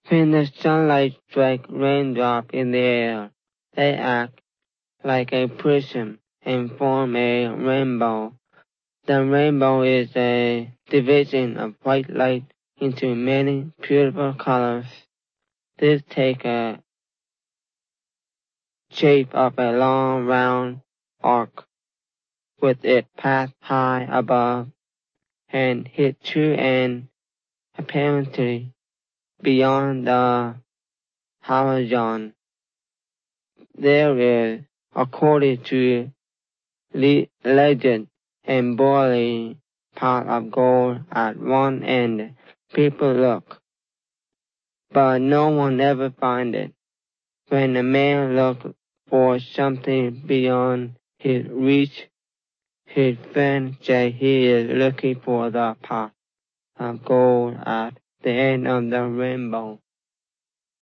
When the sunlight strikes raindrops in the air, they act like a prism and form a rainbow. The rainbow is a division of white light into many beautiful colors. This takes a shape of a long round arc with its path high above and hit true and apparently beyond the horizon. There is, according to legend, a boiling pot of gold at one end. People look, but no one ever finds it. When the man looks for something beyond his reach, his friends say he is looking for the pot of gold at the end of the rainbow.